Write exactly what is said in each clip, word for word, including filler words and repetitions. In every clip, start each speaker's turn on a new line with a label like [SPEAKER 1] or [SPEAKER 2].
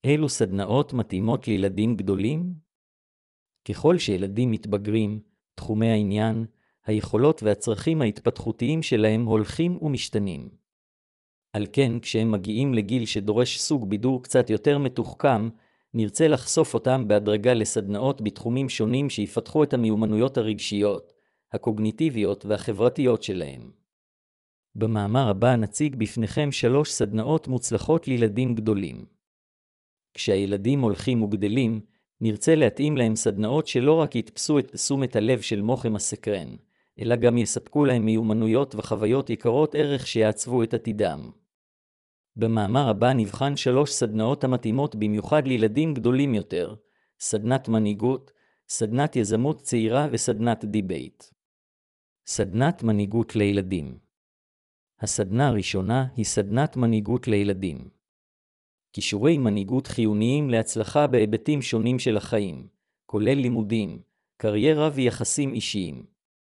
[SPEAKER 1] אילו סדנאות מתאימות לילדים גדולים? ככל שילדים מתבגרים, תחומי העניין, היכולות והצרכים ההתפתחותיים שלהם הולכים ומשתנים. על כן, כשהם מגיעים לגיל שדורש סוג בידור קצת יותר מתוחכם, נרצה לחשוף אותם בהדרגה לסדנאות בתחומים שונים שיפתחו את המיומנויות הרגשיות, הקוגניטיביות והחברתיות שלהם. במאמר הבא נציג בפניכם שלוש סדנאות מוצלחות לילדים גדולים. כשהילדים הולכים וגדלים, נרצה להתאים להם סדנאות שלא רק יתפסו את תשומת הלב של מוחם הסקרן, אלא גם יספקו להם מיומנויות וחוויות יקרות ערך שיעצבו את עתידם. במאמר הבא נבחן שלוש סדנאות המתאימות במיוחד לילדים גדולים יותר, סדנת מנהיגות, סדנת יזמות צעירה וסדנת דיבייט. סדנת מנהיגות לילדים. הסדנה הראשונה היא סדנת מנהיגות לילדים. כישורי מנהיגות חיוניים להצלחה בהיבטים שונים של החיים, כולל לימודים, קריירה ויחסים אישיים.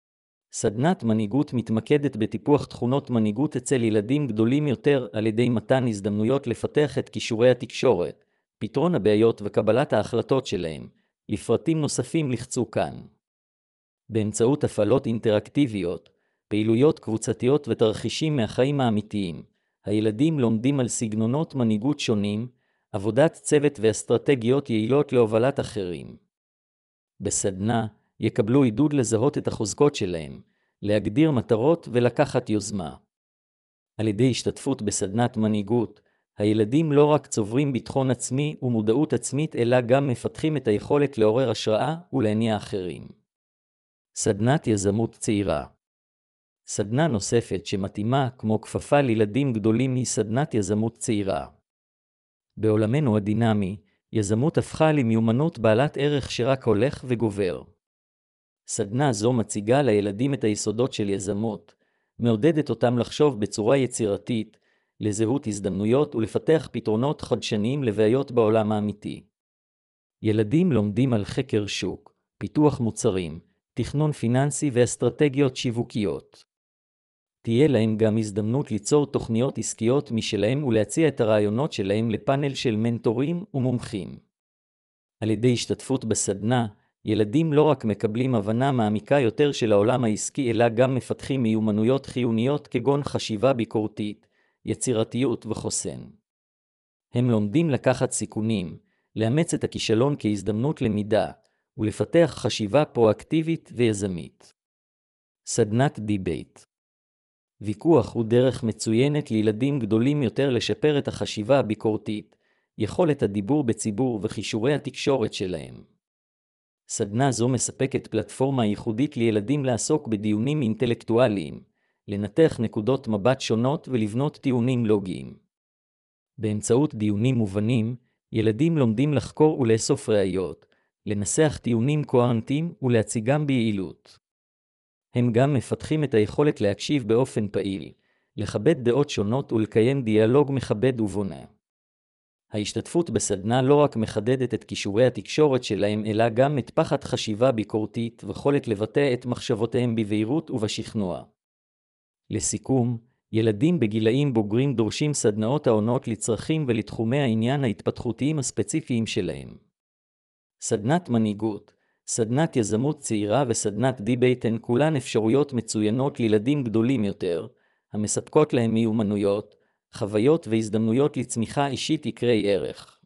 [SPEAKER 1] סדנת מנהיגות מתמקדת בטיפוח תכונות מנהיגות אצל ילדים גדולים יותר על ידי מתן הזדמנויות לפתח את כישורי התקשורת, פתרון הבעיות וקבלת ההחלטות שלהם. לפרטים נוספים לחצו כאן. באמצעות הפעלות אינטראקטיביות, פעילויות קבוצתיות ותרחישים מהחיים האמיתיים, הילדים לומדים על סגנונות מנהיגות שונים, עבודת צוות ואסטרטגיות יעילות להובלת אחרים. בסדנה, יקבלו עידוד לזהות את החוזקות שלהם, להגדיר מטרות ולקחת יוזמה. על ידי השתתפות בסדנת מנהיגות, הילדים לא רק צוברים ביטחון עצמי ומודעות עצמית אלא גם מפתחים את היכולת לעורר השראה ולהניע אחרים. סדנת יזמות צעירה. סדנה נוספת שמתאימה כמו כפפה לילדים גדולים היא סדנת יזמות צעירה. בעולמנו הדינמי, יזמות הפכה למיומנות בעלת ערך שרק הולך וגובר. סדנה זו מציגה לילדים את היסודות של יזמות, מעודדת אותם לחשוב בצורה יצירתית, לזהות הזדמנויות ולפתח פתרונות חדשניים לבעיות בעולם האמיתי. ילדים לומדים על חקר שוק, פיתוח מוצרים, תכנון פיננסי ואסטרטגיות שיווקיות. תהיה להם גם הזדמנות ליצור תוכניות עסקיות משלהם ולהציע את הרעיונות שלהם לפאנל של מנטורים ומומחים. על ידי השתתפות בסדנה, ילדים לא רק מקבלים הבנה מעמיקה יותר של העולם העסקי אלא גם מפתחים מיומנויות חיוניות כגון חשיבה ביקורתית, יצירתיות וחוסן. הם לומדים לקחת סיכונים, לאמץ את הכישלון כהזדמנות למידה, ולפתח חשיבה פרואקטיבית ויזמית. סדנת דיבייט. ויכוח הוא דרך מצוינת לילדים גדולים יותר לשפר את החשיבה הביקורתית, יכולת הדיבור בציבור וכישורי התקשורת שלהם. סדנה זו מספקת פלטפורמה ייחודית לילדים לעסוק בדיונים אינטלקטואליים, לנתח נקודות מבט שונות ולבנות טיעונים לוגיים. באמצעות דיונים מובנים, ילדים לומדים לחקור ולאסוף ראיות, לנסח טיעונים קוהרנטיים ולהציגם ביעילות. הם גם מפתחים את היכולת להקשיב באופן פעיל, לכבד דעות שונות ולקיים דיאלוג מכבד ובונה. ההשתתפות בסדנה לא רק מחדדת את כישורי התקשורת שלהם, אלא גם מטפחת חשיבה ביקורתית ויכולת לבטא את מחשבותיהם בבהירות ובשכנוע. לסיכום, ילדים בגילאים בוגרים דורשים סדנאות העונות לצרכים ולתחומי העניין ההתפתחותיים הספציפיים שלהם. סדנת מנהיגות, סדנת יזמות צעירה וסדנת דיבייט הן כולן אפשרויות מצוינות לילדים גדולים יותר, המספקות להם מיומנויות, חוויות והזדמנויות לצמיחה אישית יקרי ערך.